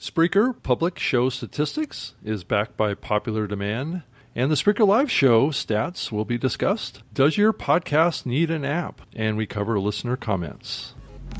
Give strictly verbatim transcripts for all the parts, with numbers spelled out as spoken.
Spreaker Public Show Statistics is backed by popular demand, and the Spreaker Live Show stats will be discussed. Does your podcast need an app? And we cover listener comments.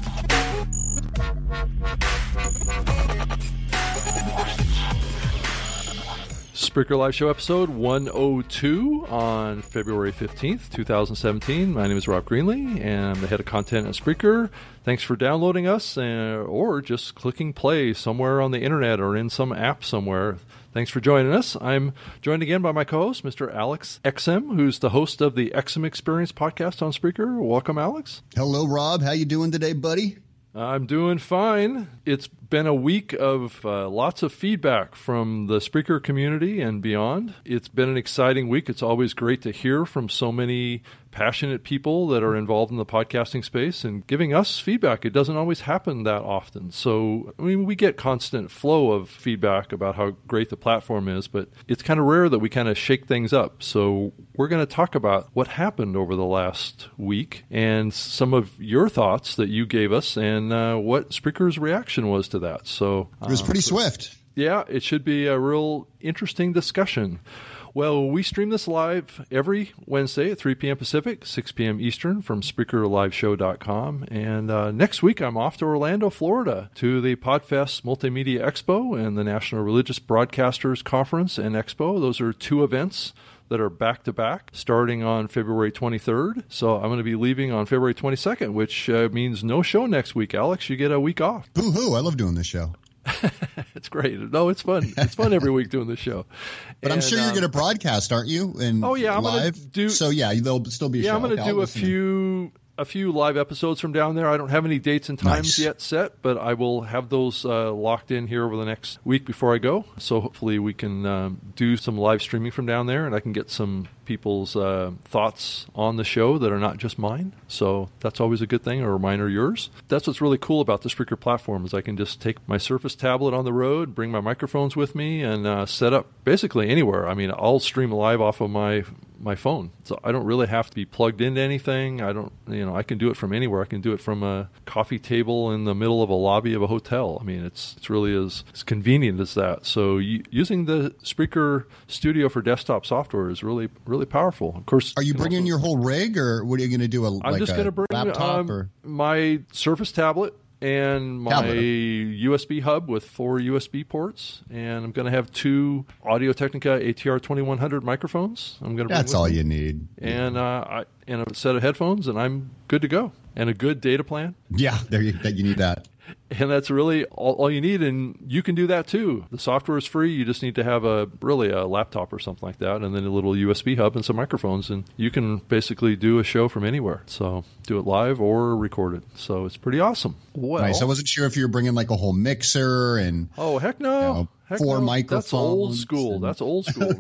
Spreaker Live Show episode one oh two on February fifteenth, twenty seventeen. My name is Rob Greenlee, and I'm the head of content at Spreaker. Thanks for downloading us uh, or just clicking play somewhere on the internet or in some app somewhere. Thanks for joining us. I'm joined again by my co-host, Mister Alex Exum, who's the host of the Exum Experience podcast on Spreaker. Welcome, Alex. Hello, Rob. How you doing today, buddy? I'm doing fine. It's been a week of uh, lots of feedback from the Spreaker community and beyond. It's been an exciting week. It's always great to hear from so many passionate people that are involved in the podcasting space and giving us feedback. It doesn't always happen that often. So, I mean, we get constant flow of feedback about how great the platform is, but it's kind of rare that we kind of shake things up. So we're going to talk about what happened over the last week and some of your thoughts that you gave us and uh, what Spreaker's reaction was to that. So it was pretty uh, so, swift. Yeah, it should be a real interesting discussion. Well, we stream this live every Wednesday at three p.m. Pacific, six p.m. Eastern from Spreaker Live Show dot com. And uh, next week, I'm off to Orlando, Florida, to the Podfest Multimedia Expo and the National Religious Broadcasters Conference and Expo. Those are two events that are back-to-back starting on February twenty-third. So I'm going to be leaving on February twenty-second, which uh, means no show next week. Alex, you get a week off. Boo-hoo, I love doing this show. It's great. No, it's fun. It's fun every week doing this show. But and, I'm sure you're um, going to broadcast, aren't you? And oh yeah, I'm live. Gonna do, so yeah, there'll still be. A yeah, show. I'm going to okay, do a few a few live episodes from down there. I don't have any dates and times nice. yet set, but I will have those uh, locked in here over the next week before I go. So hopefully we can um, do some live streaming from down there, and I can get some people's uh, thoughts on the show that are not just mine. So that's always a good thing, or mine or yours. That's what's really cool about the Spreaker platform is I can just take my Surface tablet on the road, bring my microphones with me, and uh, set up basically anywhere. I mean, I'll stream live off of my my phone. So I don't really have to be plugged into anything. I don't, you know, I can do it from anywhere. I can do it from a coffee table in the middle of a lobby of a hotel. I mean, it's it's really as, as convenient as that. So you, using the Spreaker Studio for desktop software is really, really powerful. Of course, are you, you bringing also, your whole rig, or what are you going to do? A, I'm like just going to bring laptop um, or? my Surface tablet and my tablet. U S B hub with four U S B ports, and I'm going to have two Audio-Technica A T R twenty-one hundred microphones. I'm going to. That's all me. you need. And uh, I and a set of headphones, and I'm good to go. And a good data plan. Yeah, there you that you need that. And that's really all, all you need, and you can do that too. The software is free. You just need to have a really a laptop or something like that, and then a little U S B hub and some microphones, and you can basically do a show from anywhere. So do it live or record it. So it's pretty awesome. Well, nice. I wasn't sure if you were bringing like a whole mixer and oh heck no, you know, heck four no. microphones. That's old school. And... That's old school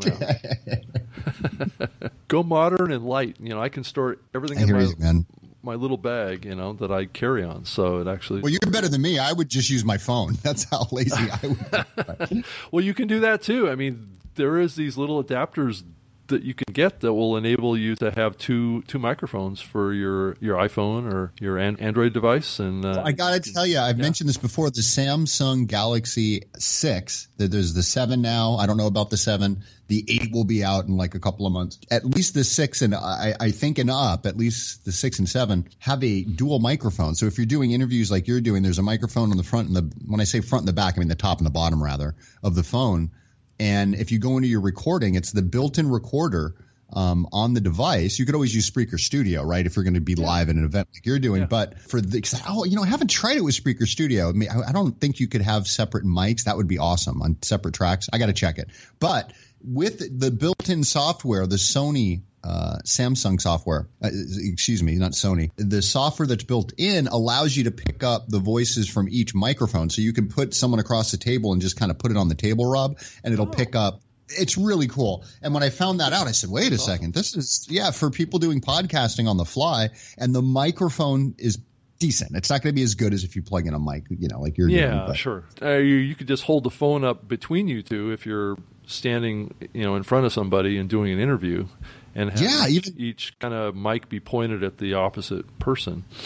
now. Go modern and light. You know, I can store everything I in hear my. You, man. my little bag, you know, that I carry on. So it actually... Well, you're better than me. I would just use my phone. That's how lazy I would be. Well, you can do that too. I mean, there is these little adapters that you can get that will enable you to have two two microphones for your, your iPhone or your an- Android device. And uh, well, I got to tell you, I've yeah. mentioned this before, the Samsung Galaxy six, there's the seven now. I don't know about the seven. The eight will be out in like a couple of months. At least the six and I, I think and up, at least the six and seven have a dual microphone. So if you're doing interviews like you're doing, there's a microphone on the front and the, when I say front and the back, I mean the top and the bottom rather of the phone. And if you go into your recording, it's the built-in recorder um, on the device. You could always use Spreaker Studio, right, if you're going to be yeah. live in an event like you're doing. Yeah. But for the – oh, you know, I haven't tried it with Spreaker Studio. I mean, I, I don't think you could have separate mics. That would be awesome on separate tracks. I got to check it. But with the built-in software, the Sony uh, Samsung software, uh, excuse me, not Sony, the software that's built in allows you to pick up the voices from each microphone. So you can put someone across the table and just kind of put it on the table, Rob, and it'll oh. pick up. It's really cool. And when I found that out, I said, wait a awesome. second, this is, yeah, for people doing podcasting on the fly, and the microphone is decent. It's not going to be as good as if you plug in a mic, you know, like you're yeah, doing. Yeah, sure. Uh, you, you could just hold the phone up between you two if you're standing, you know, in front of somebody and doing an interview, and have yeah, each, even, each kind of mic be pointed at the opposite person.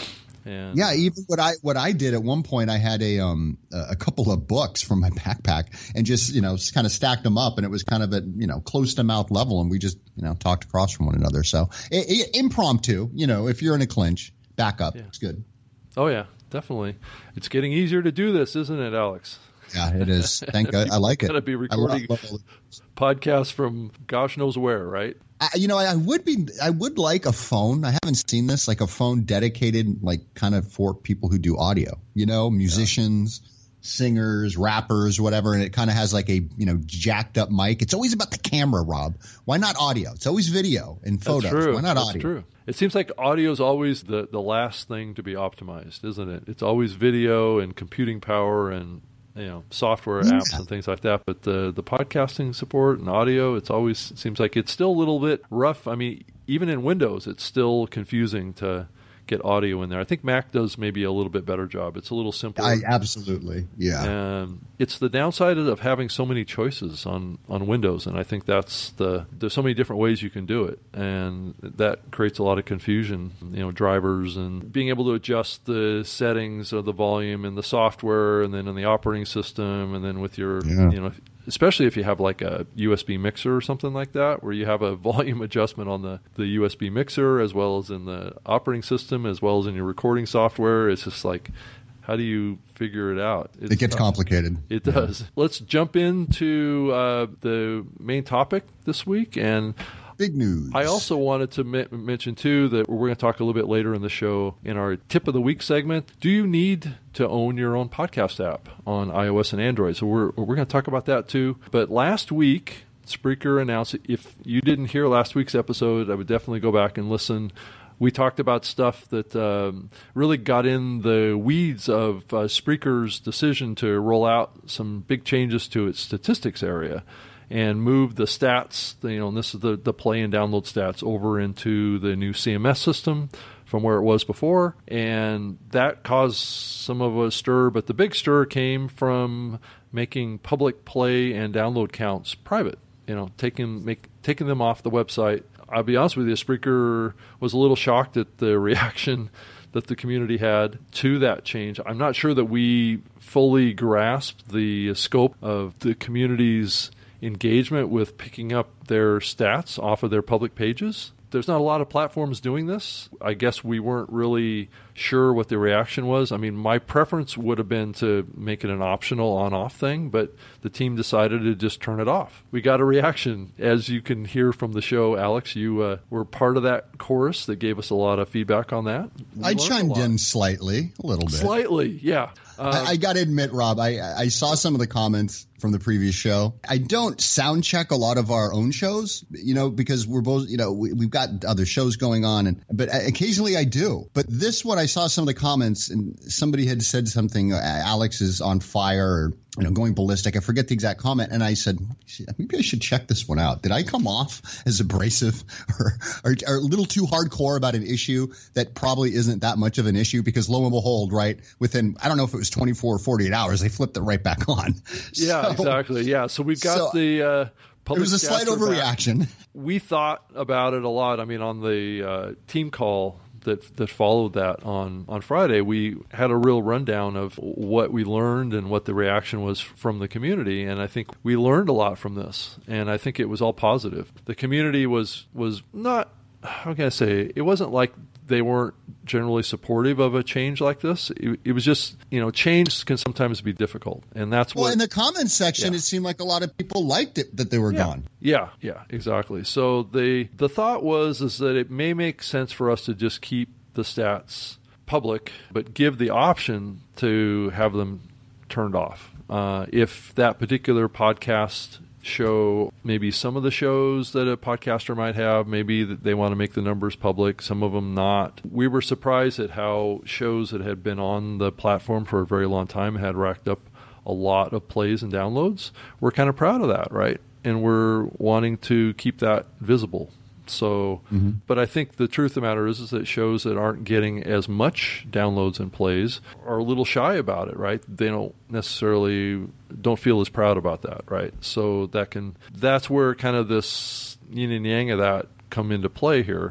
And yeah, even what I what I did at one point, I had a um a couple of books from my backpack and just you know kind of stacked them up, and it was kind of at you know close to mouth level, and we just you know talked across from one another. So it, it, impromptu, you know, if you're in a clinch, back up. Yeah. It's good. Oh yeah, definitely. It's getting easier to do this, isn't it, Alex? Yeah, it is. Thank God. I like it. Got to be recording podcasts from gosh knows where, right? I, you know, I would be. I would like a phone. I haven't seen this, like a phone dedicated, like kind of for people who do audio. You know, musicians, yeah. singers, rappers, whatever, and it kind of has like a you know jacked up mic. It's always about the camera, Rob. Why not audio? It's always video and photos. That's true. Why not That's audio? True. It seems like audio is always the the last thing to be optimized, isn't it? It's always video and computing power and you know, software yeah. apps and things like that. But the the podcasting support and audio, it's always it seems like it's still a little bit rough. I mean, even in Windows, it's still confusing to get audio in there. I think Mac does maybe a little bit better job. It's a little simpler. I, absolutely, yeah. And it's the downside of having so many choices on, on Windows, and I think that's the there's so many different ways you can do it, and that creates a lot of confusion. You know, drivers and being able to adjust the settings of the volume in the software, and then in the operating system, and then with your yeah. you know. Especially if you have like a U S B mixer or something like that, where you have a volume adjustment on the, the U S B mixer as well as in the operating system, as well as in your recording software. It's just like, how do you figure it out? It's it gets tough. complicated. It does. Yeah. Let's jump into uh, the main topic this week. And big news. I also wanted to m- mention, too, that we're going to talk a little bit later in the show in our Tip of the Week segment. Do you need to own your own podcast app on iOS and Android? So we're we're going to talk about that, too. But last week, Spreaker announced, if you didn't hear last week's episode, I would definitely go back and listen. We talked about stuff that um, really got in the weeds of uh, Spreaker's decision to roll out some big changes to its statistics area and move the stats, you know, and this is the, the play and download stats, over into the new C M S system from where it was before. And that caused some of a stir, but the big stir came from making public play and download counts private, you know, taking make taking them off the website. I'll be honest with you, Spreaker was a little shocked at the reaction that the community had to that change. I'm not sure that we fully grasped the scope of the community's engagement with picking up their stats off of their public pages. There's not a lot of platforms doing this. I guess we weren't really sure what the reaction was. I mean, my preference would have been to make it an optional on-off thing, but the team decided to just turn it off. We got a reaction. As you can hear from the show, Alex, you uh, were part of that chorus that gave us a lot of feedback on that. We I chimed in slightly, a little bit. Slightly, yeah. Um, I, I got to admit, Rob, I, I saw some of the comments from the previous show. I don't sound check a lot of our own shows, you know, because we're both, you know, we, we've got other shows going on, and but occasionally I do. But this one, I saw some of the comments, and somebody had said something, uh, Alex is on fire, or, you know, going ballistic. I forget the exact comment, and I said, maybe I should check this one out. Did I come off as abrasive or, or, or a little too hardcore about an issue that probably isn't that much of an issue? Because lo and behold, right, within, I don't know if it was twenty-four or forty-eight hours, they flipped it right back on. Yeah, so, exactly. Yeah, so we've got so the uh, public. It was a slight overreaction. Back. We thought about it a lot. I mean, on the uh, team call that that followed that on, on Friday, we had a real rundown of what we learned and what the reaction was from the community, and I think we learned a lot from this, and I think it was all positive. The community was was not, how can I say, it wasn't like they weren't generally supportive of a change like this. It, it was just, you know, change can sometimes be difficult, and that's well, what. Well, in the comments section, yeah. It seemed like a lot of people liked it that they were yeah. gone. Yeah, yeah, exactly. So the the thought was is that it may make sense for us to just keep the stats public, but give the option to have them turned off. Uh, if that particular podcast show, maybe some of the shows that a podcaster might have, maybe they want to make the numbers public, some of them not. We were surprised at how shows that had been on the platform for a very long time had racked up a lot of plays and downloads. We're kind of proud of that, right? And we're wanting to keep that visible. So, mm-hmm. But I think the truth of the matter is, is that shows that aren't getting as much downloads and plays are a little shy about it, right? They don't necessarily don't feel as proud about that, right? So that can that's where kind of this yin and yang of that come into play here.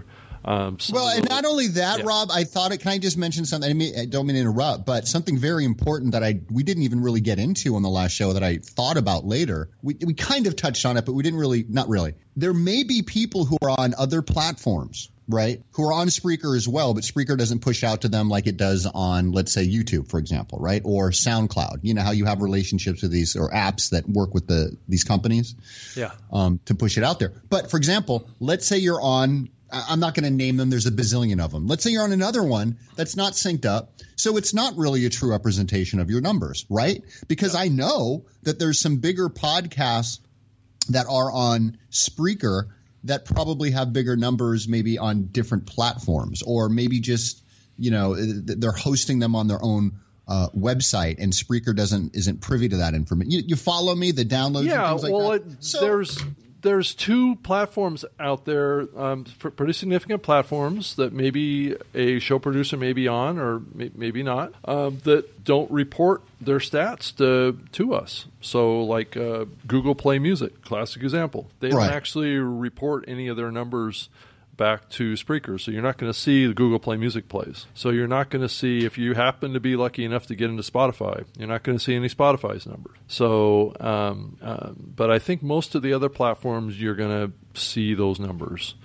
Um, well, and not only that, yeah. Rob, I thought it. Can I just mention something? I, mean, I don't mean to interrupt, but something very important that I we didn't even really get into on the last show that I thought about later. We we kind of touched on it, but we didn't really. Not really. There may be people who are on other platforms, right, who are on Spreaker as well, but Spreaker doesn't push out to them like it does on, let's say, YouTube, for example, right, or SoundCloud. You know how you have relationships with these or apps that work with the these companies, yeah, um, to push it out there. But for example, let's say you're on. I'm not going to name them. There's a bazillion of them. Let's say you're on another one that's not synced up. So it's not really a true representation of your numbers, right? Because yeah. I know that there's some bigger podcasts that are on Spreaker that probably have bigger numbers maybe on different platforms, or maybe just, you know, they're hosting them on their own uh, website, and Spreaker doesn't isn't privy to that information. You, you follow me? The downloads yeah, and things like well, that? It, so, there's – There's two platforms out there, um, pretty significant platforms that maybe a show producer may be on or may, maybe not, um, that don't report their stats to to us. So like uh, Google Play Music, classic example. They right. don't actually report any of their numbers back to Spreaker. So you're not going to see the Google Play Music plays. So you're not going to see, if you happen to be lucky enough to get into Spotify, you're not going to see any Spotify's numbers. So, um, uh, but I think most of the other platforms, you're going to see those numbers.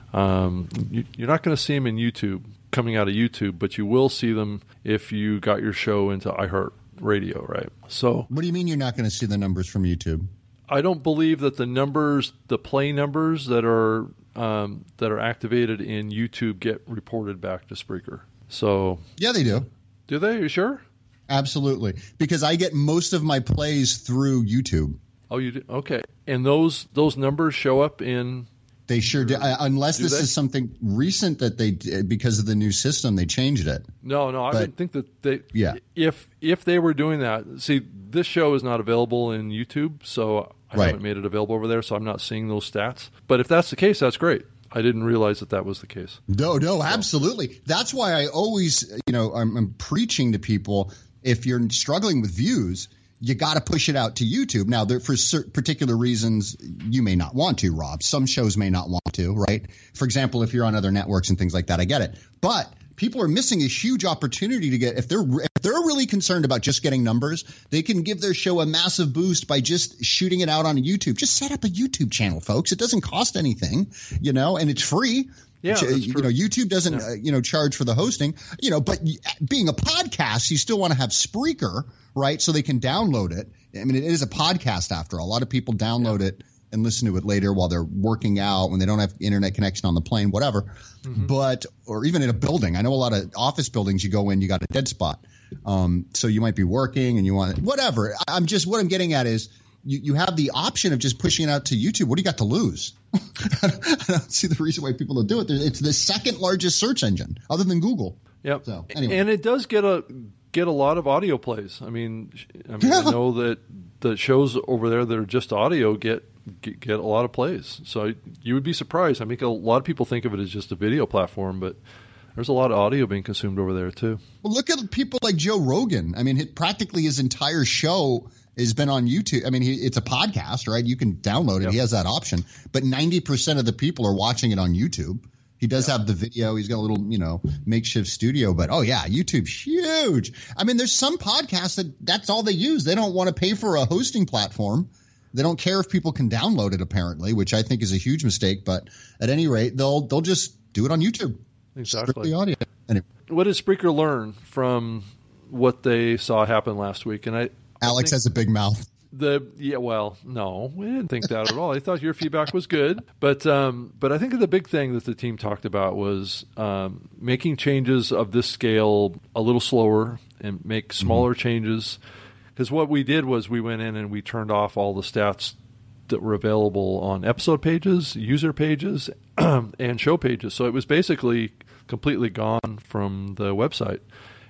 Um, you, you're not going to see them in YouTube, coming out of YouTube, but you will see them if you got your show into iHeartRadio, right? So, what do you mean you're not going to see the numbers from YouTube? I don't believe that the numbers, the play numbers that are um, that are activated in YouTube get reported back to Spreaker. So yeah, they do. Do they? Are you sure? Absolutely, because I get most of my plays through YouTube. Oh, you do? Okay, and those those numbers show up in. They sure do, uh, unless do this they? is something recent that they, because of the new system, they changed it. No, no, I but, would think that they. Yeah. If if they were doing that, see, this show is not available in YouTube, so I right. haven't made it available over there, so I'm not seeing those stats. But if that's the case, that's great. I didn't realize that that was the case. No, no, absolutely. That's why I always, you know, I'm, I'm preaching to people, if you're struggling with views, you got to push it out to YouTube. Now, there, for certain particular reasons, you may not want to, Rob. Some shows may not want to, right? For example, if you're on other networks and things like that, I get it. But people are missing a huge opportunity to get, if they're if they're really concerned about just getting numbers, they can give their show a massive boost by just shooting it out on YouTube. Just set up a YouTube channel, folks. It doesn't cost anything, you know, and it's free. Yeah, that's you true. know, YouTube doesn't, yeah. uh, you know, charge for the hosting, you know, but being a podcast, you still want to have Spreaker, right? So they can download it. I mean, it is a podcast after all. A lot of people download yeah. it and listen to it later while they're working out, when they don't have internet connection on the plane, whatever. Mm-hmm. But, or even in a building. I know a lot of office buildings, you go in, you got a dead spot. Um, so you might be working and you want – whatever. I'm just – what I'm getting at is you, you have the option of just pushing it out to YouTube. What do you got to lose? I don't see the reason why people don't do it. It's the second largest search engine other than Google. Yep. So, anyway. And it does get a get a lot of audio plays. I mean, I mean, yeah. I know that the shows over there that are just audio get, get get a lot of plays. So you would be surprised. I mean, a lot of people think of it as just a video platform, but there's a lot of audio being consumed over there too. Well, look at people like Joe Rogan. I mean, his, practically his entire show has been on YouTube. I mean, he, it's a podcast, right? You can download it. Yep. He has that option. But ninety percent of the people are watching it on YouTube. He does yeah. have the video. He's got a little, you know, makeshift studio. But, oh, yeah, YouTube's huge. I mean, there's some podcasts that that's all they use. They don't want to pay for a hosting platform. They don't care if people can download it, apparently, which I think is a huge mistake. But at any rate, they'll they'll just do it on YouTube. Exactly. Strictly audio. Anyway. What did Spreaker learn from what they saw happen last week? And I Alex I has a big mouth. The yeah, well, no, we didn't think that at all. I thought your feedback was good, but um, but I think the big thing that the team talked about was um, making changes of this scale a little slower and make smaller mm-hmm. changes. Because what we did was we went in and we turned off all the stats that were available on episode pages, user pages, and show pages. So it was basically completely gone from the website,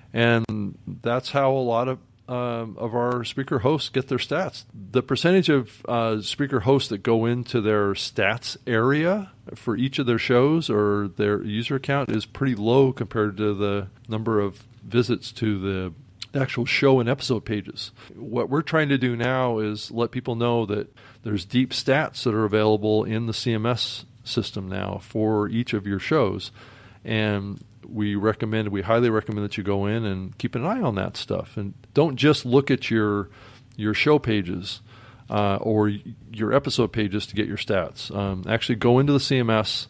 and that's how a lot of Um, of our Spreaker hosts get their stats. The percentage of uh, Spreaker hosts that go into their stats area for each of their shows or their user account is pretty low compared to the number of visits to the actual show and episode pages. What we're trying to do now is let people know that there's deep stats that are available in the C M S system now for each of your shows. And we recommend, we highly recommend that you go in and keep an eye on that stuff. And don't just look at your your show pages uh, or your episode pages to get your stats. Um, actually go into the C M S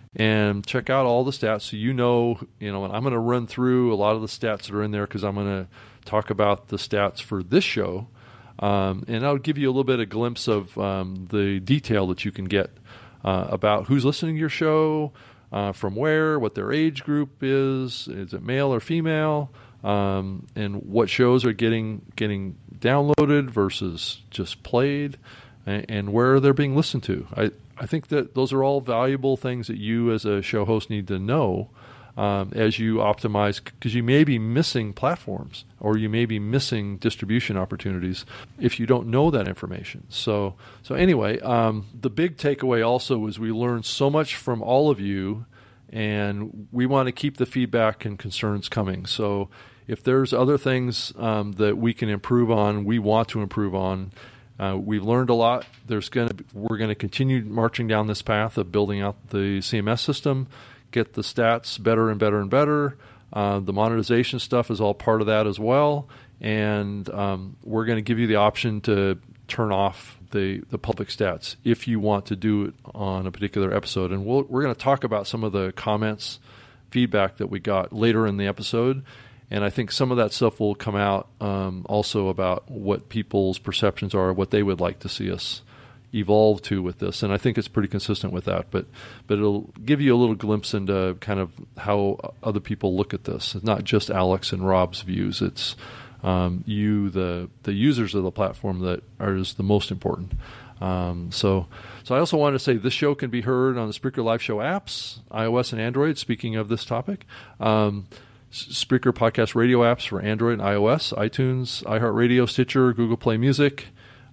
and check out all the stats so you know, you know, and I'm going to run through a lot of the stats that are in there because I'm going to talk about the stats for this show. Um, and I'll give you a little bit of glimpse of um, the detail that you can get uh, about who's listening to your show, Uh, from where, what their age group is, is it male or female, um, and what shows are getting getting downloaded versus just played, and, and where they're being listened to. I, I think that those are all valuable things that you as a show host need to know um, as you optimize, because you may be missing platforms or you may be missing distribution opportunities if you don't know that information. So, so anyway, um, the big takeaway also is we learned so much from all of you, and we want to keep the feedback and concerns coming. So if there's other things um, that we can improve on, we want to improve on. Uh, we've learned a lot. There's going to we're going to continue marching down this path of building out the C M S system, get the stats better and better and better. Uh, the monetization stuff is all part of that as well. And um, we're going to give you the option to turn off the, the public stats if you want to do it on a particular episode. And we'll, we're going to talk about some of the comments, feedback that we got later in the episode. And I think some of that stuff will come out um, also about what people's perceptions are, what they would like to see us evolve to with this. And I think it's pretty consistent with that. But but it'll give you a little glimpse into kind of how other people look at this. It's not just Alex and Rob's views. It's um, you, the the users of the platform, that are is the most important. Um, so so I also wanted to say this show can be heard on the Spreaker Live Show apps, iOS and Android, speaking of this topic. Um Spreaker podcast radio apps for Android and iOS, iTunes, iHeartRadio, Stitcher, Google Play Music,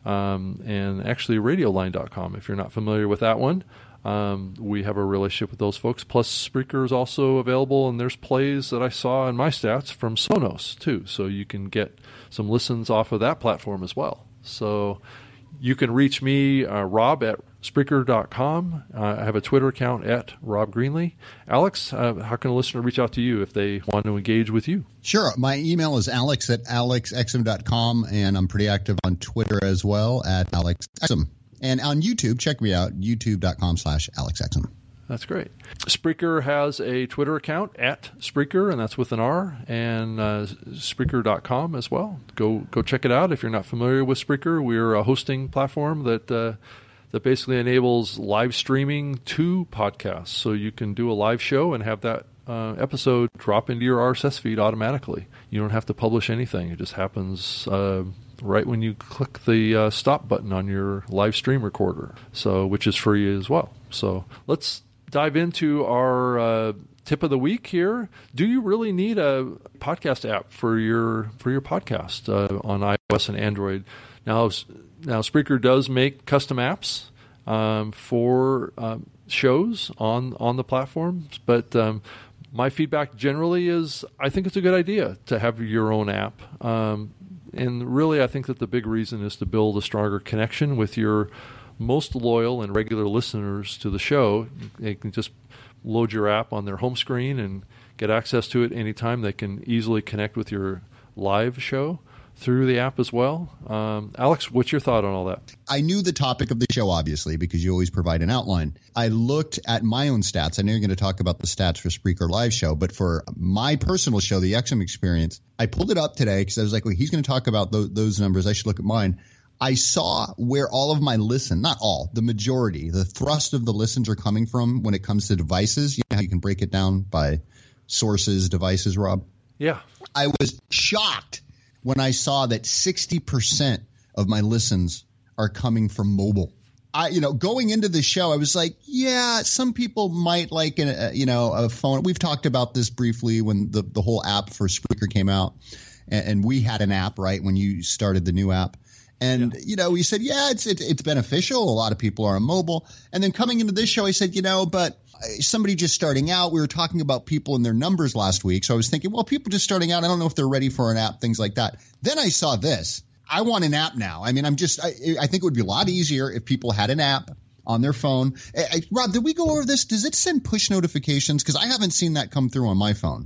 um, and actually radio line dot com if you're not familiar with that one. Um, we have a relationship with those folks. Plus, Spreaker is also available, and there's plays that I saw in my stats from Sonos, too. So you can get some listens off of that platform as well. So you can reach me, uh, Rob, at Spreaker dot com. Uh, I have a Twitter account at Rob Greenlee. Alex, uh, how can a listener reach out to you if they want to engage with you? Sure. My email is alex at alex exum dot com, and I'm pretty active on Twitter as well at alexexum. And on YouTube, check me out, youtube dot com slash alexexum. That's great. Spreaker has a Twitter account at Spreaker, and that's with an R, and uh, Spreaker dot com as well. Go go check it out if you're not familiar with Spreaker. We're a hosting platform that uh, that basically enables live streaming to podcasts. So you can do a live show and have that uh, episode drop into your R S S feed automatically. You don't have to publish anything. It just happens uh, right when you click the uh, stop button on your live stream recorder, so which is free as well. So let's dive into our uh, tip of the week here. Do you really need a podcast app for your for your podcast uh, on iOS and Android? Now, now Spreaker does make custom apps um, for um, shows on on the platform, but um, my feedback generally is I think it's a good idea to have your own app. Um, and really, I think that the big reason is to build a stronger connection with your most loyal and regular listeners to the show. They can just load your app on their home screen and get access to it anytime. They can easily connect with your live show through the app as well. Um, Alex, what's your thought on all that? I knew the topic of the show, obviously, because you always provide an outline. I looked at my own stats. I know you're going to talk about the stats for Spreaker Live Show, but for my personal show, the Exum Experience, I pulled it up today because I was like, well, he's going to talk about those, those numbers. I should look at mine. I saw where all of my listen, not all, the majority, the thrust of the listens are coming from when it comes to devices. You know how you can break it down by sources, devices, Rob? Yeah. I was shocked when I saw that sixty percent of my listens are coming from mobile. I, you know, going into the show, I was like, yeah, some people might like, a, you know, a phone. We've talked about this briefly when the, the whole app for Spreaker came out, and, and we had an app, right, when you started the new app. And, yeah. you know, we said, yeah, it's it, it's beneficial. A lot of people are on mobile. And then coming into this show, I said, you know, but somebody just starting out, we were talking about people and their numbers last week. So I was thinking, well, people just starting out, I don't know if they're ready for an app, things like that. Then I saw this. I want an app now. I mean, I'm just I, I think it would be a lot easier if people had an app on their phone. I, I, Rob, did we go over this? Does it send push notifications? Because I haven't seen that come through on my phone.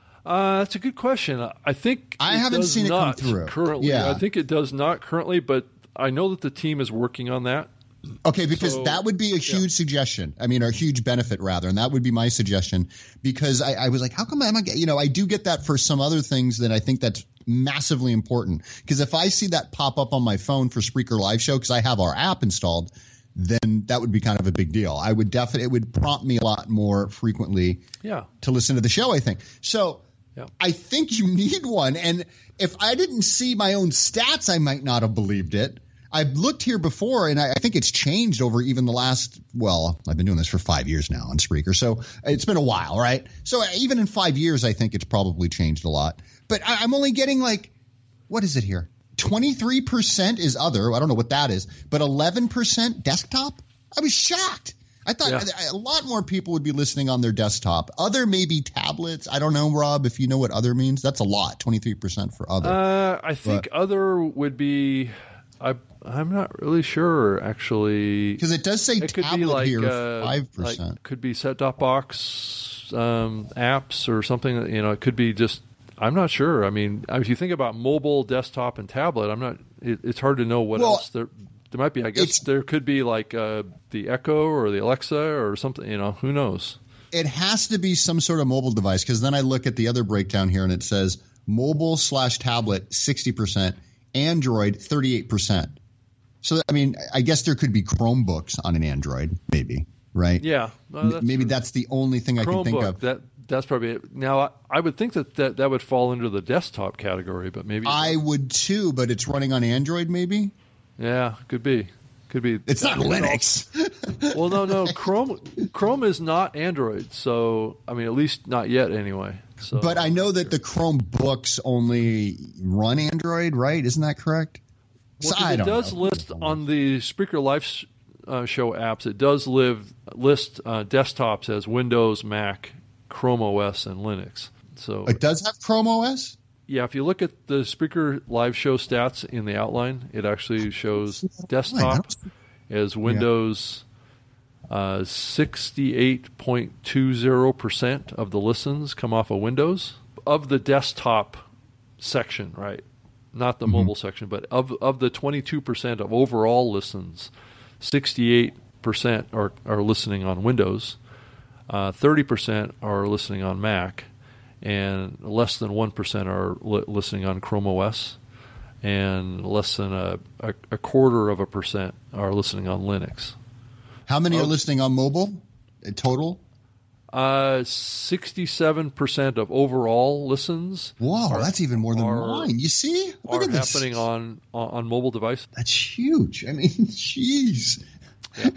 Uh, that's a good question. I think I it haven't does seen it not come through currently. Yeah. I think it does not currently, but I know that the team is working on that. Okay, because so, that would be a huge yeah. suggestion. I mean, a huge benefit rather, and that would be my suggestion. Because I, I was like, how come am I? You know, I do get that for some other things that I think that's massively important. Because if I see that pop up on my phone for Spreaker Live Show, because I have our app installed, then that would be kind of a big deal. I would definitely it would prompt me a lot more frequently. Yeah. To listen to the show, I think so. Yeah. I think you need one, and if I didn't see my own stats, I might not have believed it. I've looked here before, and I, I think it's changed over even the last, well, I've been doing this for five years now on Spreaker, so it's been a while, right? So even in five years, I think it's probably changed a lot. But I, I'm only getting like, what is it here? twenty-three percent is other. I don't know what that is, but eleven percent desktop? I was shocked. I thought yeah. a lot more people would be listening on their desktop. Other maybe tablets. I don't know, Rob, if you know what other means. That's a lot, twenty-three percent for other. Uh, I think but, other would be I, I'm not really sure, actually. Because it does say it could tablet be like, here, uh, five percent. Like, could be set-top box um, apps or something. That, you know, it could be just, I'm not sure. I mean, if you think about mobile, desktop, and tablet, I'm not, it, it's hard to know what well, else there There might be, I guess there could be like uh, the Echo or the Alexa or something, you know, who knows? It has to be some sort of mobile device, because then I look at the other breakdown here and it says mobile slash tablet sixty percent, Android thirty-eight percent. So, I mean, I guess there could be Chromebooks on an Android, maybe, right? Yeah. Uh, that's maybe true. That's the only thing I can think of. That, that's probably it. Now, I, I would think that, that that would fall under the desktop category, but maybe. I would too, but it's running on Android maybe? Yeah, could be. Could be. It's not Linux. Well, no, no. Chrome Chrome is not Android, so I mean, at least not yet, anyway. So, but I know that the Chromebooks only run Android, right? Isn't that correct? Well, so I it don't does know. list on the Spreaker Live uh, Show apps. It does live list uh, desktops as Windows, Mac, Chrome O S, and Linux. So it does have Chrome O S. Yeah, if you look at the Spreaker Live Show stats in the outline, it actually shows desktop as Windows. Uh, sixty-eight point two zero percent of the listens come off of Windows. Of the desktop section, right? Not the mm-hmm. mobile section, but of of the twenty-two percent of overall listens, sixty-eight percent are, are listening on Windows, uh, thirty percent are listening on Mac, and less than one percent are li- listening on Chrome O S, and less than a, a, a quarter of a percent are listening on Linux. How many are listening on mobile total? Uh, sixty-seven percent of overall listens. Whoa, are, that's even more than are, mine. You see? Look are at this. happening on, on, on mobile devices. That's huge. I mean, jeez. Yeah.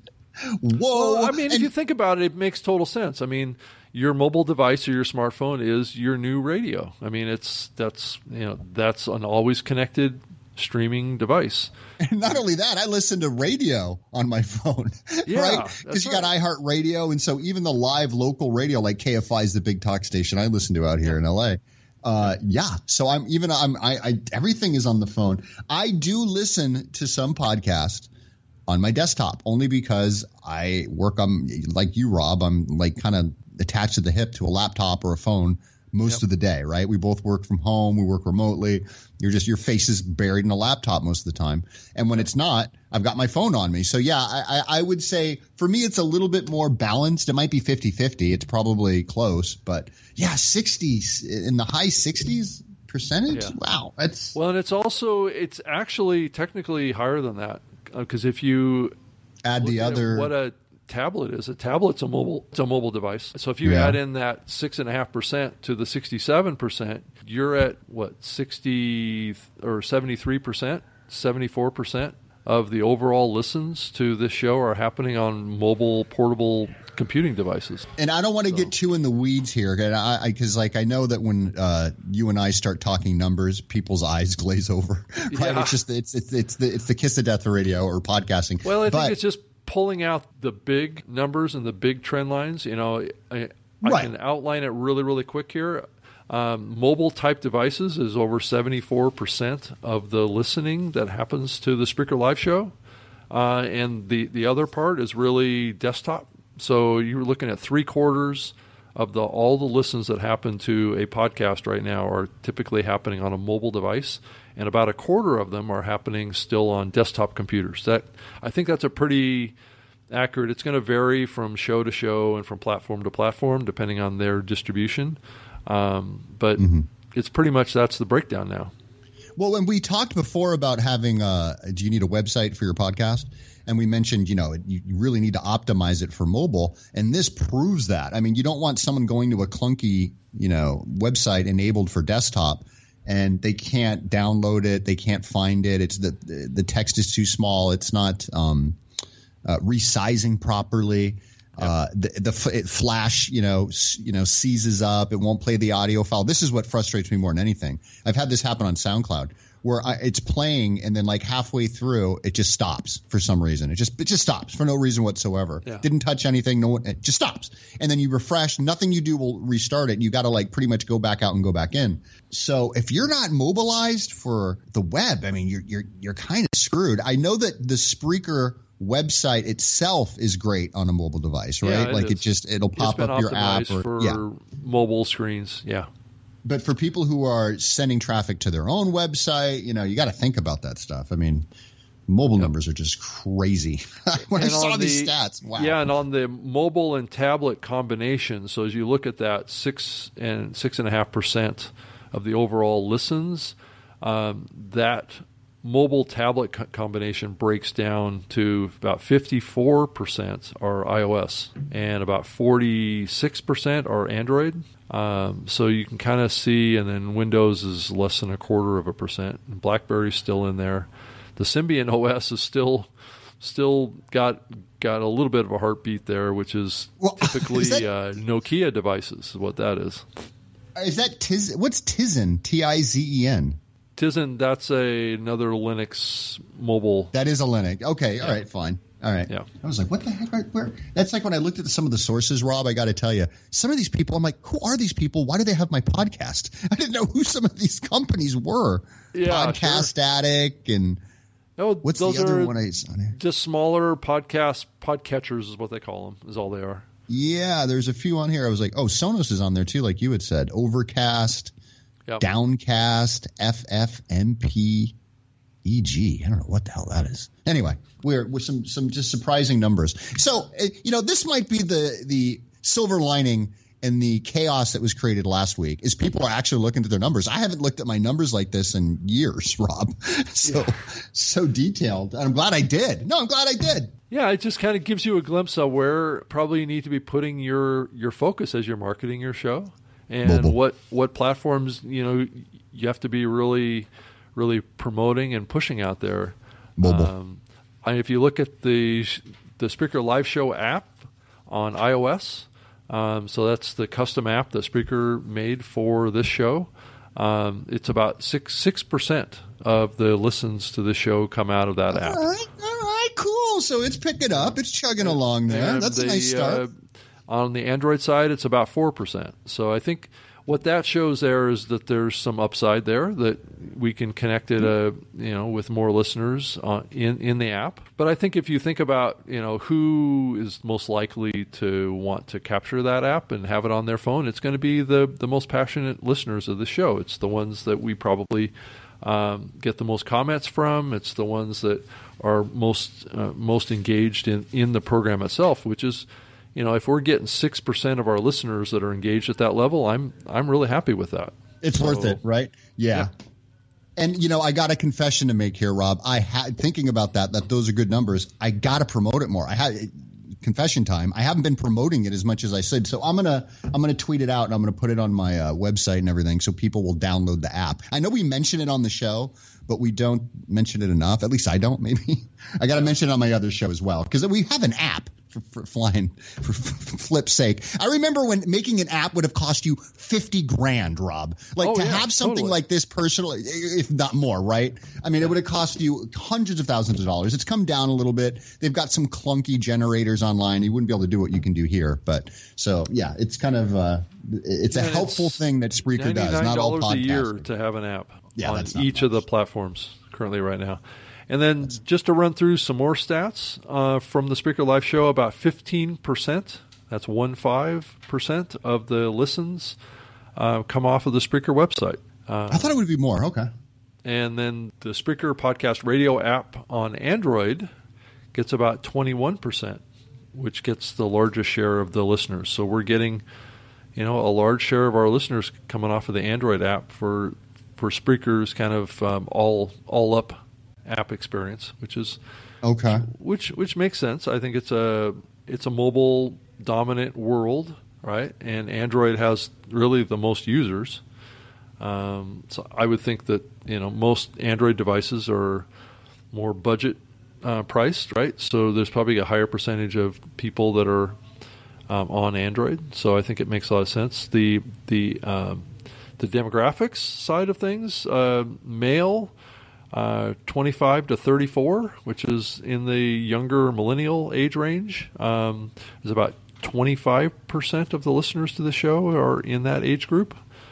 Whoa. Well, I mean, and, if you think about it, it makes total sense. I mean, your mobile device or your smartphone is your new radio. I mean, it's that's you know that's an always connected streaming device. And not only that, I listen to radio on my phone, yeah, right? Because you right. got iHeartRadio, and so even the live local radio, like K F I is the big talk station I listen to out here yeah. in L A. Uh, yeah, so I'm even I'm I, I everything is on the phone. I do listen to some podcasts on my desktop only because I work on, like you, Rob. I'm like kind of attached to the hip to a laptop or a phone most yep. of the day, right? We both work from home. We work remotely. You're just, your face is buried in a laptop most of the time. And when it's not, I've got my phone on me. So yeah, I, I would say for me, it's a little bit more balanced. It might be fifty-fifty. It's probably close, but yeah, sixties in the high sixties percentage. Yeah. Wow. That's well, and it's also, it's actually technically higher than that. Because if you add the other, what a tablet is, a tablet's a mobile, it's a mobile device. So if you yeah. add in that six and a half percent to the sixty-seven percent, you're at what sixty or seventy-three percent, seventy-four percent of the overall listens to this show are happening on mobile, portable computing devices. And I don't want to so. get too in the weeds here, because like I know that when uh, you and I start talking numbers, people's eyes glaze over. Right? Yeah. It's just it's it's it's the it's the kiss of death of radio or podcasting. Well, I but, think it's just pulling out the big numbers and the big trend lines. You know, I, I right. can outline it really, really quick here. Um, mobile type devices is over seventy-four percent of the listening that happens to the Spreaker Live Show. Uh, and the, the other part is really desktop. So you're looking at three quarters of the all the listens that happen to a podcast right now are typically happening on a mobile device, and about a quarter of them are happening still on desktop computers. That I think that's a pretty accurate. It's going to vary from show to show and from platform to platform depending on their distribution, um, but mm-hmm. it's pretty much that's the breakdown now. Well, when we talked before about having, uh, do you need a website for your podcast? And we mentioned, you know, you, you really need to optimize it for mobile. And this proves that. I mean, you don't want someone going to a clunky, you know, website enabled for desktop and they can't download it. They can't find it. It's the, the text is too small. It's not um, uh, resizing properly. Uh, the, the it flash, you know, you know, seizes up. It won't play the audio file. This is what frustrates me more than anything. I've had this happen on SoundCloud where I, it's playing and then like halfway through it just stops for some reason. It just it just stops for no reason whatsoever. Yeah. Didn't touch anything. No, it just stops. And then you refresh. Nothing you do will restart it. And you got to like pretty much go back out and go back in. So if you're not mobilized for the web, I mean, you're you're you're kind of screwed. I know that the Spreaker website itself is great on a mobile device, right? Yeah, it like is. it just it'll pop up your app or, for yeah. mobile screens. Yeah. But for people who are sending traffic to their own website, you know, you got to think about that stuff. I mean, mobile yep. numbers are just crazy. When and I saw the, these stats, wow. Yeah, and on the mobile and tablet combination, so as you look at that, six and six and a half percent of the overall listens, um, that mobile tablet co- combination breaks down to about fifty-four percent are iOS and about forty-six percent are Android. Um, so you can kind of see, and then Windows is less than a quarter of a percent. And BlackBerry's still in there. The Symbian O S is still still got got a little bit of a heartbeat there, which is well, typically is that, uh, Nokia devices is what that is. Is that Tiz? What's Tizen? T I Z E N. Tizen, that's a, another Linux mobile. That is a Linux. Okay, yeah. All right, fine. All right. Yeah. I was like, what the heck? Where, where? That's like when I looked at some of the sources, Rob, I got to tell you, some of these people, I'm like, who are these people? Why do they have my podcast? I didn't know who some of these companies were. Yeah, Podcast sure. Addict and no, what's those the other are one I saw there? Just smaller podcast, podcatchers is what they call them, is all they are. Yeah, there's a few on here. I was like, oh, Sonos is on there too, like you had said. Overcast, yep. Downcast, F F M P. E G. I don't know what the hell that is. Anyway, we're with some some just surprising numbers. So, you know, this might be the the silver lining in the chaos that was created last week is people are actually looking at their numbers. I haven't looked at my numbers like this in years, Rob. So yeah. so detailed. I'm glad I did. No, I'm glad I did. Yeah, it just kind of gives you a glimpse of where probably you need to be putting your your focus as you're marketing your show and Mobile. what what platforms, you know, you have to be really really promoting and pushing out there. Mobile. Um, and if you look at the the Spreaker Live Show app on iOS, um, so that's the custom app that Spreaker made for this show. Um, it's about six six percent of the listens to this show come out of that app. All right, all right, cool. So it's picking up. It's chugging along there. And that's the, a nice start. Uh, on the Android side, it's about four percent. So I think what that shows there is that there's some upside there that we can connect it, uh, you know, with more listeners uh, in in the app. But I think if you think about, you know, who is most likely to want to capture that app and have it on their phone, it's going to be the the most passionate listeners of the show. It's the ones that we probably um, get the most comments from. It's the ones that are most uh, most engaged in in the program itself, which is. You know, if we're getting six percent of our listeners that are engaged at that level, I'm I'm really happy with that. It's so, worth it, right? Yeah. yeah. And, you know, I got a confession to make here, Rob. I had thinking about that, that those are good numbers. I got to promote it more. I had confession time. I haven't been promoting it as much as I said. So I'm going to I'm going to tweet it out and I'm going to put it on my uh, website and everything so people will download the app. I know we mention it on the show, but we don't mention it enough. At least I don't, maybe. I got to mention it on my other show as well because we have an app. For, for flying, for, for flip's sake. I remember when making an app would have cost you fifty grand, Rob. Like oh, to yeah, have something totally. like this personal, if not more, right? I mean, yeah. It would have cost you hundreds of thousands of dollars. It's come down a little bit. They've got some clunky generators online. You wouldn't be able to do what you can do here. But so, yeah, it's kind of uh, it's yeah, a helpful it's thing that Spreaker does. Not all podcasts. ninety-nine dollars a year to have an app yeah, on that's each much. of the platforms currently right now. And then just to run through some more stats uh, from the Spreaker Live show, about fifteen percent, that's one five percent of the listens uh, come off of the Spreaker website. Uh, I thought it would be more. Okay. And then the Spreaker Podcast Radio app on Android gets about twenty-one percent, which gets the largest share of the listeners. So we're getting, you know, a large share of our listeners coming off of the Android app for for Spreaker's kind of um, all all up app experience, which is okay, which which makes sense. I think it's a it's a mobile dominant world, right? And Android has really the most users. Um, so I would think that, you know, most Android devices are more budget uh, priced, right? So there's probably a higher percentage of people that are um, on Android. So I think it makes a lot of sense. The the um, the demographics side of things, uh, male, uh, twenty-five to thirty-four, which is in the younger millennial age range, um, is about twenty-five percent of the listeners to the show are in that age group.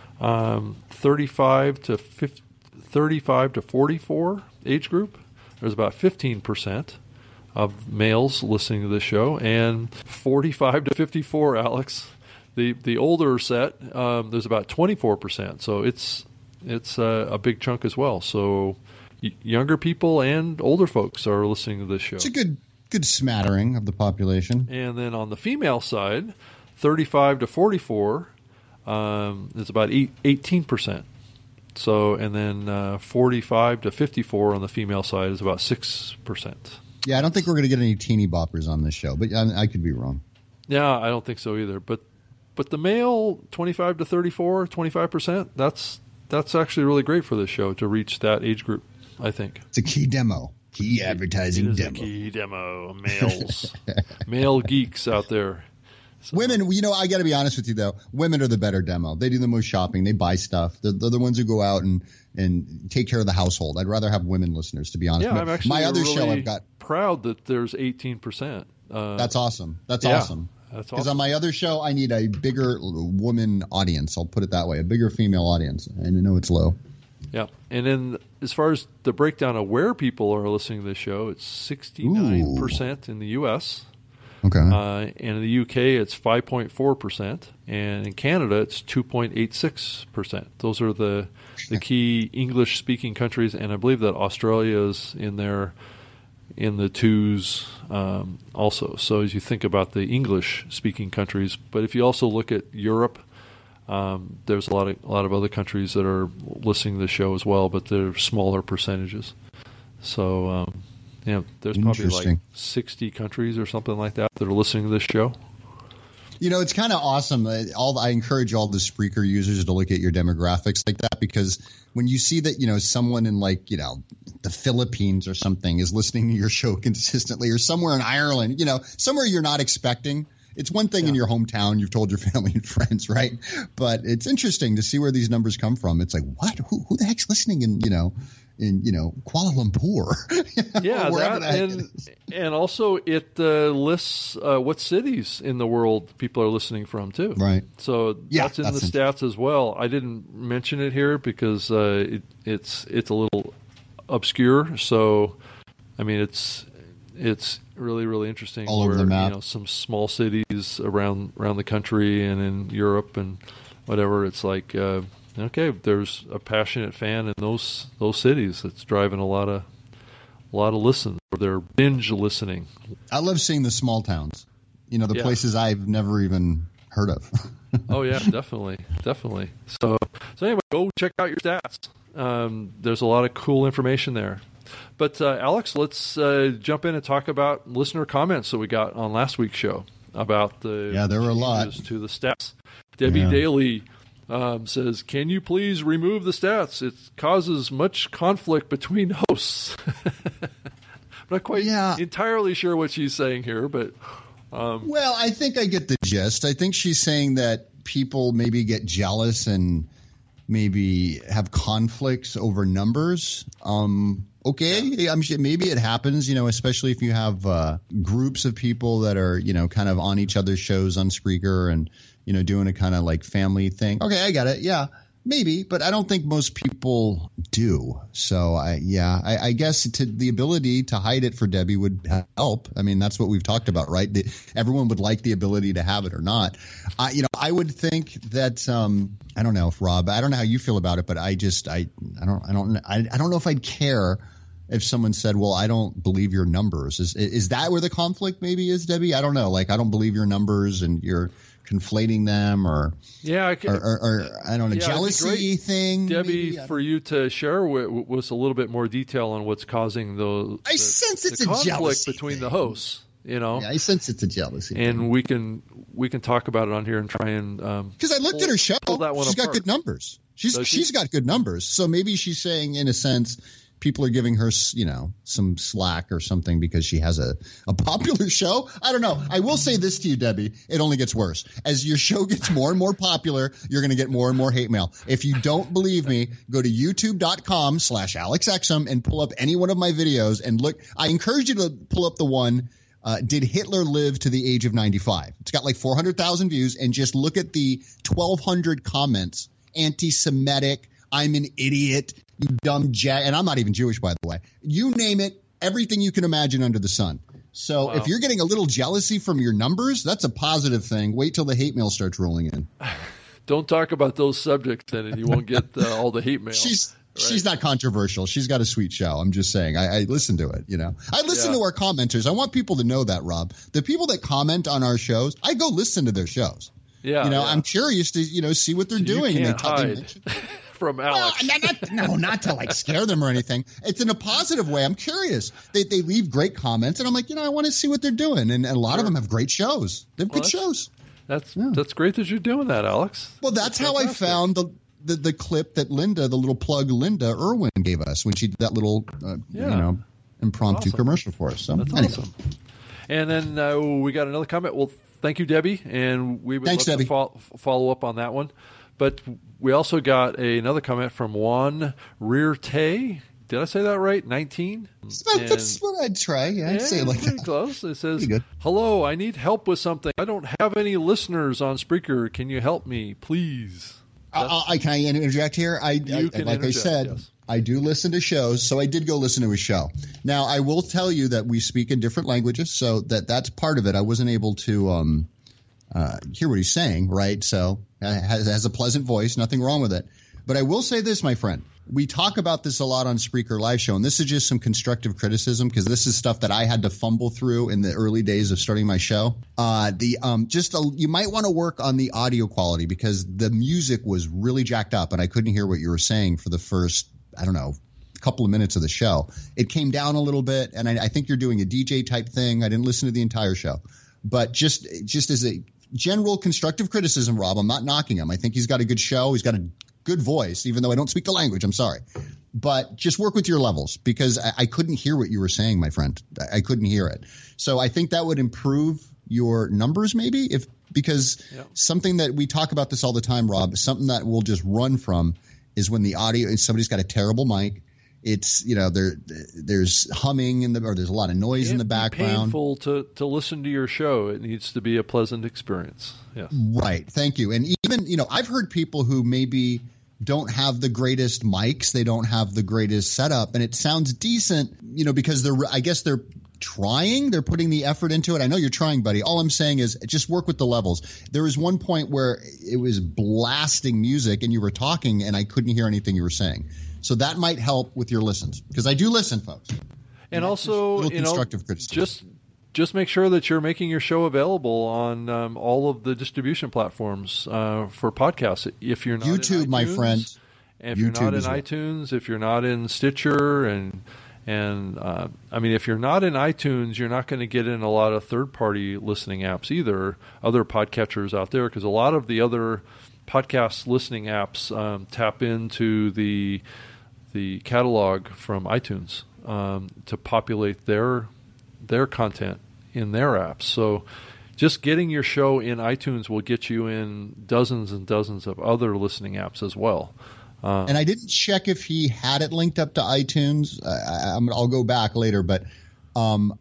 Um, thirty-five to fifty, thirty-five to forty-four age group, there's about fifteen percent of males listening to this show, and forty-five to fifty-four, Alex, the the older set, um, there's about twenty-four percent. So it's it's a, a big chunk as well. So y- younger people and older folks are listening to this show. It's a good good smattering of the population. And then on the female side, thirty-five to forty-four. Um, it's about eight, eighteen percent. So, and then uh, forty-five to fifty-four on the female side is about six percent. Yeah, I don't think we're going to get any teeny boppers on this show, but I, I could be wrong. Yeah, I don't think so either. But but the male, twenty-five to thirty-four, twenty-five percent, that's that's actually really great for this show to reach that age group, I think. It's a key demo. Key advertising it is demo. A key demo. Males. Male geeks out there. So. Women, you know, I got to be honest with you, though. Women are the better demo. They do the most shopping. They buy stuff. They're, they're the ones who go out and, and take care of the household. I'd rather have women listeners, to be honest. Yeah, but I'm actually my other really show, I've got proud that there's eighteen percent. Uh, that's awesome. That's yeah, awesome. That's Because awesome. on my other show, I need a bigger woman audience. I'll put it that way, a bigger female audience. And I know it's low. Yeah, and then as far as the breakdown of where people are listening to this show, it's sixty-nine percent in the U S Okay. Uh, and in the U K, it's five point four percent. And in Canada, it's two point eight six percent. Those are the the key English-speaking countries. And I believe that Australia is in there in the twos um, also. So as you think about the English-speaking countries. But if you also look at Europe, um, there's a lot of a lot of other countries that are listening to the show as well, but they're smaller percentages. So... Um, Yeah, there's probably like sixty countries or something like that that are listening to this show. You know, it's kind of awesome. All I encourage all the Spreaker users to look at your demographics like that, because when you see that, you know, someone in like, you know, the Philippines or something is listening to your show consistently, or somewhere in Ireland, you know, somewhere you're not expecting. It's one thing yeah. in your hometown, you've told your family and friends, right? But it's interesting to see where these numbers come from. It's like, what? Who, who the heck's listening in, you know, in, you know, Kuala Lumpur? Yeah, that, that and and also it uh, lists uh, what cities in the world people are listening from too. Right. So yeah, that's in that's the stats as well. I didn't mention it here because uh, it, it's it's a little obscure. So, I mean, it's it's really really interesting. All where, over the map. You know, some small cities around around the country and in Europe and whatever. It's like. Uh, Okay, there's a passionate fan in those those cities that's driving a lot of a lot of listens, or they're binge listening. I love seeing the small towns. You know, the yeah. places I've never even heard of. Oh yeah, definitely, definitely. So so anyway, go check out your stats. Um, there's a lot of cool information there. But uh, Alex, let's uh, jump in and talk about listener comments that we got on last week's show about the yeah, there were a lot to the stats. Debbie yeah. Daly. Um, says, can you please remove the stats? It causes much conflict between hosts. I'm not quite yeah. entirely sure what she's saying here, but... Um, well, I think I get the gist. I think she's saying that people maybe get jealous and maybe have conflicts over numbers. Um, okay, yeah. I'm sure maybe it happens, you know, especially if you have uh, groups of people that are, you know, kind of on each other's shows on Spreaker and... you know, doing a kind of like family thing. Okay, I got it. Yeah. Maybe, but I don't think most people do. So, I, yeah, I, I guess to, the ability to hide it for Debbie would help. I mean, that's what we've talked about, right? The, everyone would like the ability to have it or not. I, you know, I would think that um, I don't know if Rob, I don't know how you feel about it, but I just, I, I don't, I don't, I, I don't know if I'd care if someone said, "Well, I don't believe your numbers." Is is that where the conflict maybe is, Debbie? I don't know. Like, I don't believe your numbers, and you're conflating them, or yeah, I can, or, or, or I don't know, yeah, jealousy thing. Debbie, maybe? for you to share with, with a little bit more detail on what's causing the, I the, sense it's the a conflict jealousy between thing. the hosts. You know, yeah, I sense it's a jealousy, and thing. we can we can talk about it on here and try and um, because I looked pull, at her show. That one she's apart. got good numbers. She's Does she? she's got good numbers. So maybe she's saying, in a sense, people are giving her, you know, some slack or something because she has a, a popular show. I don't know. I will say this to you, Debbie. It only gets worse. As your show gets more and more popular, you're going to get more and more hate mail. If you don't believe me, go to youtube.com slash Alex Exum and pull up any one of my videos and look. I encourage you to pull up the one, uh, did Hitler live to the age of ninety-five? It's got like four hundred thousand views, and just look at the twelve hundred comments, anti-Semitic, I'm an idiot, you dumb jack. And I'm not even Jewish, by the way. You name it, everything you can imagine under the sun. So wow. If you're getting a little jealousy from your numbers, that's a positive thing. Wait till the hate mail starts rolling in. Don't talk about those subjects then, and you won't get uh, all the hate mail. She's right? she's not controversial. She's got a sweet show. I'm just saying. I, I listen to it. You know, I listen yeah. to our commenters. I want people to know that, Rob. The people that comment on our shows, I go listen to their shows. Yeah, you know, yeah. I'm curious to you know see what they're so doing. You can't and they, hide they mention, from Alex. Well, not, not, no, not to like scare them or anything. It's in a positive way. I'm curious. They they leave great comments, and I'm like, you know, I want to see what they're doing. And, and a lot sure. of them have great shows. They have well, good shows. That's yeah. that's great that you're doing that, Alex. Well, that's, that's how I found the, the the clip that Linda, the little plug Linda Irwin gave us when she did that little, uh, yeah. you know, impromptu awesome. commercial for us. So that's anyway. awesome. And then uh, we got another comment. Well, thank you, Debbie, and we would Thanks, love Debbie. to fo- follow up on that one. But we also got a, another comment from Juan Rearte. Did I say that right? nineteen? That, that's what I'd try. Yeah, I'd yeah, say it like pretty that. close. It says, Pretty good. hello, I need help with something. I don't have any listeners on Spreaker. Can you help me, please? I, I, can I interject here? I, You I can like interject, I said, yes. I do listen to shows, so I did go listen to his show. Now, I will tell you that we speak in different languages, so that that's part of it. I wasn't able to um, uh, hear what he's saying, right? So uh, has, has a pleasant voice, nothing wrong with it. But I will say this, my friend. We talk about this a lot on Spreaker Live Show, and this is just some constructive criticism because this is stuff that I had to fumble through in the early days of starting my show. Uh, the um, just a, you might want to work on the audio quality because the music was really jacked up, and I couldn't hear what you were saying for the first, I don't know, couple of minutes of the show. It came down a little bit, and I, I think you're doing a D J type thing. I didn't listen to the entire show, but just just as a general constructive criticism, Rob, I'm not knocking him. I think he's got a good show. He's got a good voice, even though I don't speak the language. I'm sorry. But just work with your levels because I, I couldn't hear what you were saying, my friend. I, I couldn't hear it. So I think that would improve your numbers maybe if because yep. something that we talk about this all the time, Rob, something that we'll just run from is when the audio – somebody's got a terrible mic. It's, you know, there there's humming in the or there's a lot of noise in the background. It's painful to, to listen to your show. It needs to be a pleasant experience. Yes. Right. Thank you. And even, you know, I've heard people who maybe – don't have the greatest mics. They don't have the greatest setup. And it sounds decent, you know, because they're, I guess they're trying, they're putting the effort into it. I know you're trying, buddy. All I'm saying is just work with the levels. There was one point where it was blasting music and you were talking and I couldn't hear anything you were saying. So that might help with your listens because I do listen, folks. And also, you know, just, just make sure that you're making your show available on um, all of the distribution platforms uh, for podcasts. If you're not YouTube, in iTunes, my friend. If YouTube you're not in well. iTunes, if you're not in Stitcher, and and uh, I mean, if you're not in iTunes, you're not going to get in a lot of third-party listening apps either. Other podcatchers out there, because a lot of the other podcast listening apps um, tap into the the catalog from iTunes um, to populate their their content in their apps. So just getting your show in iTunes will get you in dozens and dozens of other listening apps as well. Um, and I didn't check if he had it linked up to iTunes. I, I'm, I'll go back later, but um,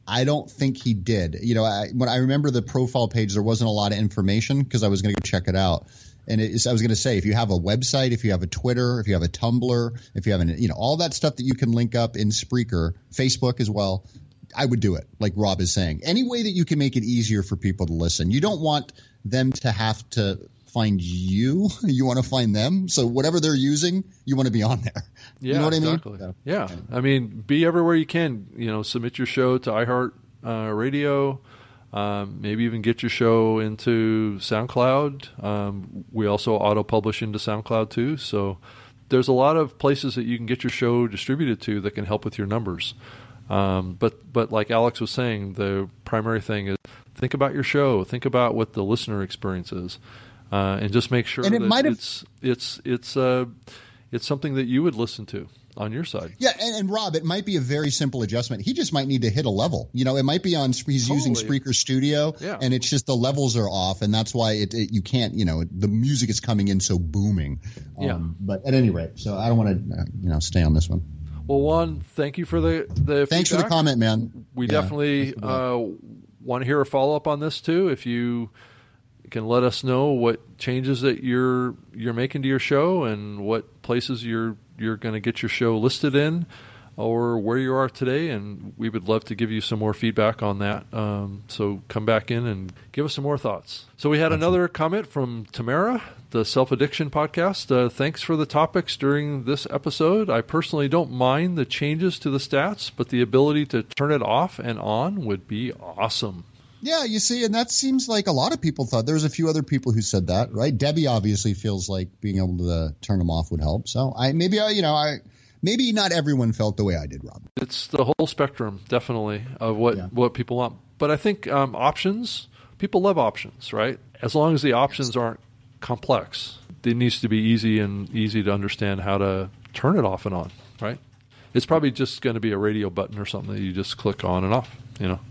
I don't think he did. You know, I, when I remember the profile page, there wasn't a lot of information because I was going to go check it out. And it is, I was going to say, if you have a website, if you have a Twitter, if you have a Tumblr, if you have an, you know, all that stuff that you can link up in Spreaker, Facebook as well, I would do it, like Rob is saying. Any way that you can make it easier for people to listen. You don't want them to have to find you. You want to find them. So whatever they're using, you want to be on there. Yeah, you know what exactly. I mean? Yeah. I mean, be everywhere you can. You know, submit your show to iHeart uh, Radio. Um, maybe even get your show into SoundCloud. Um, we also auto-publish into SoundCloud too. So there's a lot of places that you can get your show distributed to that can help with your numbers. Um, but but like Alex was saying, the primary thing is think about your show. Think about what the listener experience is, uh, and just make sure and it that might have- it's it's it's uh, it's something that you would listen to on your side. Yeah, and, and Rob, it might be a very simple adjustment. He just might need to hit a level. You know, it might be on, he's Totally. using Spreaker Studio, Yeah. and it's just the levels are off, and that's why it, it you can't, you know, the music is coming in so booming. Um, Yeah. But at any rate, so I don't want to, uh, you know, stay on this one. Well, Juan, thank you for the the Thanks for the feedback. comment, man. We Yeah, definitely thanks for that. uh, want to hear a follow up on this too. If you can let us know what changes that you're you're making to your show and what places you're you're going to get your show listed in, or where you are today, and we would love to give you some more feedback on that. Um, so come back in and give us some more thoughts. So we had another comment from Tamara, the Self Addiction Podcast. Uh, thanks for the topics during this episode. I personally don't mind the changes to the stats, but the ability to turn it off and on would be awesome. Yeah, you see, and that seems like a lot of people thought. There's a few other people who said that, right? Debbie obviously feels like being able to uh, turn them off would help. So I maybe I, you know, I maybe not everyone felt the way I did, Rob. It's the whole spectrum, definitely, of what, Yeah. what people want. But I think um, options, people love options, right? As long as the options aren't complex, it needs to be easy and easy to understand how to turn it off and on, right? It's probably just going to be a radio button or something that you just click on and off, you know.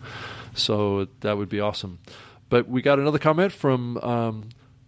So that would be awesome. But we got another comment from um,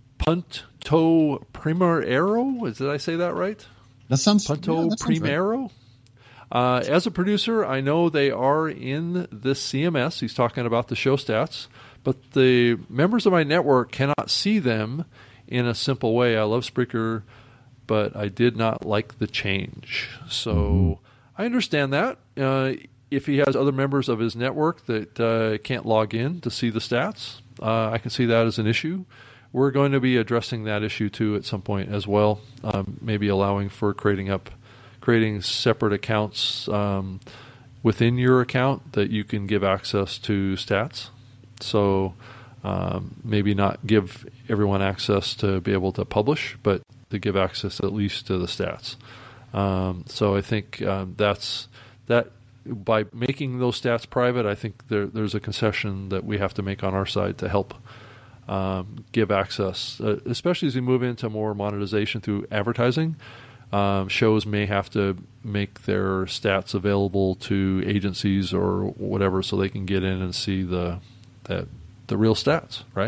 Punto Primero. Did I say that right? That sounds Punto yeah, that sounds right. Primero. Uh, as a producer, I know they are in this C M S. He's talking about the show stats, but the members of my network cannot see them in a simple way. I love Spreaker, but I did not like the change. So mm-hmm. I understand that. Uh, if he has other members of his network that uh, can't log in to see the stats, uh, I can see that as an issue. We're going to be addressing that issue too at some point as well, um, maybe allowing for creating up, creating separate accounts um, within your account that you can give access to stats. So um, maybe not give everyone access to be able to publish, but to give access at least to the stats. Um, so I think um, that's that. By making those stats private, I think there, there's a concession that we have to make on our side to help um, give access, uh, especially as we move into more monetization through advertising. Um, shows may have to make their stats available to agencies or whatever, so they can get in and see the that the real stats, right?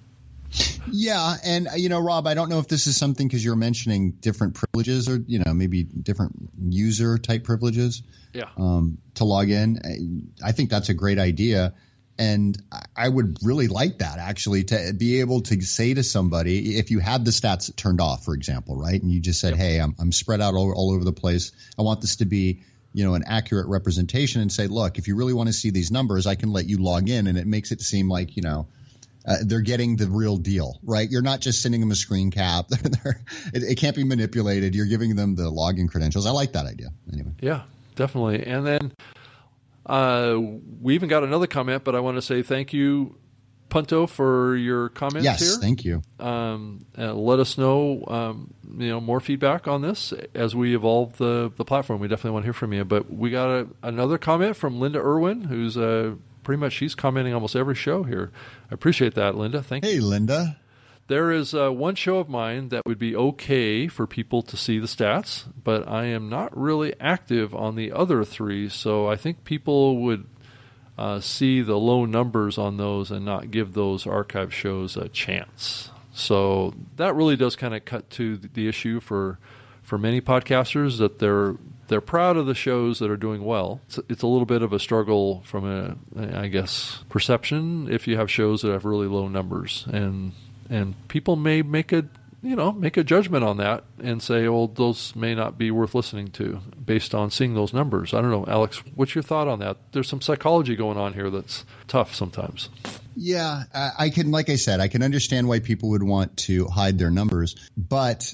Yeah, and you know, Rob, I don't know if this is something because you're mentioning different privileges or you know maybe different user type privileges. Yeah. Um, to log in, I think that's a great idea, and I would really like that actually to be able to say to somebody if you had the stats turned off, for example, right, and you just said, yep. "Hey, I'm I'm spread out all, all over the place. I want this to be." You know, an accurate representation, and say, look, if you really want to see these numbers, I can let you log in, and it makes it seem like you know. Uh, they're getting the real deal, right? You're not just sending them a screen cap. it, it can't be manipulated. You're giving them the login credentials. I like that idea. Anyway. Yeah, definitely. And then uh, we even got another comment, but I want to say thank you, Punto, for your comments yes, here. Yes, thank you. Um, uh, let us know, um, you know, more feedback on this as we evolve the, the platform. We definitely want to hear from you. But we got a, another comment from Linda Irwin, who's a pretty much she's commenting almost every show here. I appreciate that, Linda. Thank hey, you. Hey, Linda. There is uh, one show of mine that would be okay for people to see the stats, but I am not really active on the other three, so I think people would uh, see the low numbers on those and not give those archive shows a chance. So that really does kind of cut to the issue for for many podcasters that they're they're proud of the shows that are doing well. It's, it's a little bit of a struggle from a, I guess, perception if you have shows that have really low numbers, and and people may make a you know make a judgment on that and say, well, those may not be worth listening to based on seeing those numbers. I don't know, Alex, what's your thought on that? There's some psychology going on here that's tough sometimes. Yeah, I can, like I said, I can understand why people would want to hide their numbers, but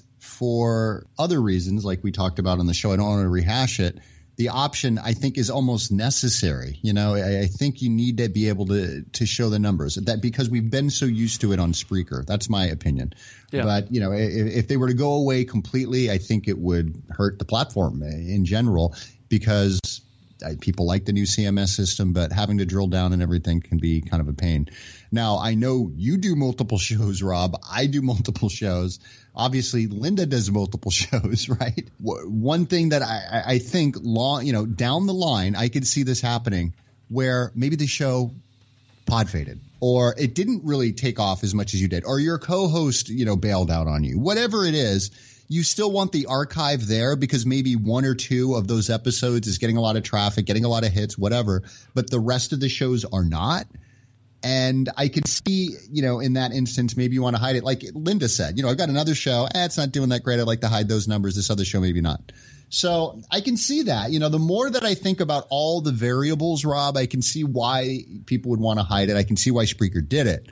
for other reasons, like we talked about on the show, I don't want to rehash it. The option, I think, is almost necessary. You know, I, I think you need to be able to to show the numbers, that because we've been so used to it on Spreaker. That's my opinion. Yeah. But, you know, if, if they were to go away completely, I think it would hurt the platform in general, because people like the new C M S system, but having to drill down and everything can be kind of a pain. Now, I know you do multiple shows, Rob. I do multiple shows. Obviously, Linda does multiple shows, right? One thing that I, I think long, you know, down the line, I could see this happening where maybe the show pod faded, or it didn't really take off as much as you did, or your co-host, you know, bailed out on you. Whatever it is, you still want the archive there because maybe one or two of those episodes is getting a lot of traffic, getting a lot of hits, whatever, but the rest of the shows are not. And I could see, you know, in that instance, maybe you want to hide it. Like Linda said, you know, I've got another show. Eh, it's not doing that great. I'd like to hide those numbers. This other show, maybe not. So I can see that. You know, the more that I think about all the variables, Rob, I can see why people would want to hide it. I can see why Spreaker did it.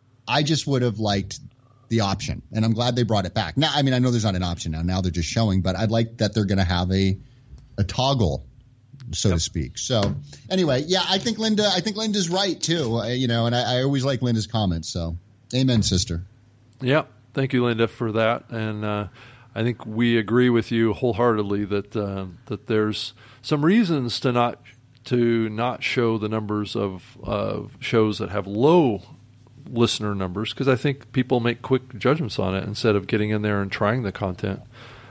I just would have liked the option, and I'm glad they brought it back. Now, I mean, I know there's not an option now. Now they're just showing, but I'd like that they're going to have a a toggle, so yep. to speak. So anyway, yeah, I think Linda, I think Linda's right too. Uh, you know, and I, I always like Linda's comments. So, amen, sister. Yeah, thank you, Linda, for that. And uh, I think we agree with you wholeheartedly that uh, that there's some reasons to not to not show the numbers of of shows that have low listener numbers, because I think people make quick judgments on it instead of getting in there and trying the content.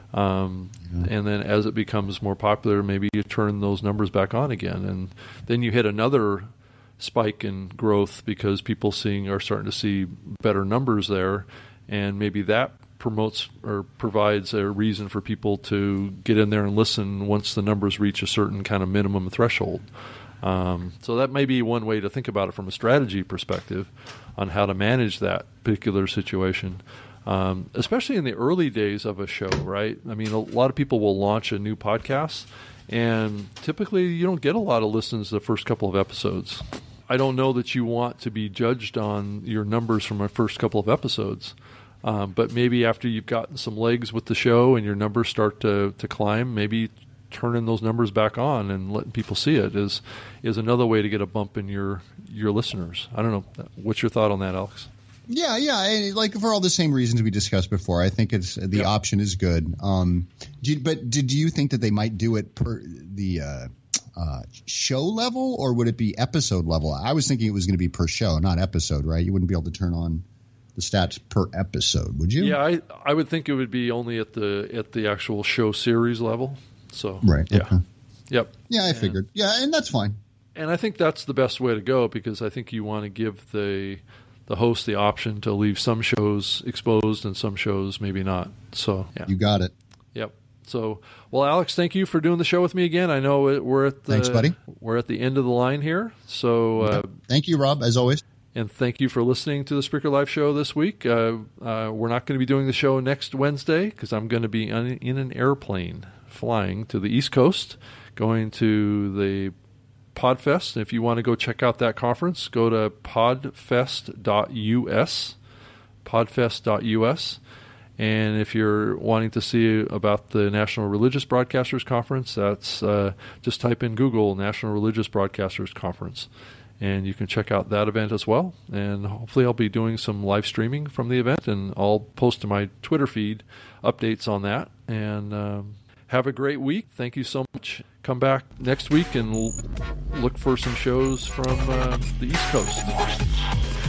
Um, yeah. And then as it becomes more popular, maybe you turn those numbers back on again, and then you hit another spike in growth because people seeing are starting to see better numbers there, and maybe that promotes or provides a reason for people to get in there and listen once the numbers reach a certain kind of minimum threshold. Um, so that may be one way to think about it from a strategy perspective on how to manage that particular situation, um, especially in the early days of a show, right? I mean, a lot of people will launch a new podcast, and typically you don't get a lot of listens the first couple of episodes. I don't know that you want to be judged on your numbers from the first couple of episodes, um, but maybe after you've gotten some legs with the show and your numbers start to, to climb, maybe turning those numbers back on and letting people see it is is another way to get a bump in your your listeners. I don't know. What's your thought on that, Alex? Yeah, yeah. Like for all the same reasons we discussed before, I think it's the yep. option is good. Um, do you, but did you think that they might do it per the uh, uh, show level, or would it be episode level? I was thinking it was going to be per show, not episode, right? You wouldn't be able to turn on the stats per episode, would you? Yeah, I I would think it would be only at the at the actual show series level. So right. Yeah. Okay. Yep. Yeah, I figured. And, yeah, and that's fine. And I think that's the best way to go, because I think you want to give the the host the option to leave some shows exposed and some shows maybe not. So yeah. You got it. Yep. So, well, Alex, thank you for doing the show with me again. I know it, we're at the Thanks, buddy. We're at the end of the line here. So uh, thank you, Rob, as always. And thank you for listening to the Spreaker Live show this week. Uh, uh, we're not going to be doing the show next Wednesday because I'm going to be on, in an airplane flying to the East Coast, going to the Podfest. And if you want to go check out that conference, go to podfest dot U S, podfest dot U S. And if you're wanting to see about the National Religious Broadcasters Conference, that's uh, just type in Google National Religious Broadcasters Conference, and you can check out that event as well. And hopefully I'll be doing some live streaming from the event, and I'll post to my Twitter feed updates on that. And um, have a great week. Thank you so much. Come back next week and l- look for some shows from uh, the East Coast.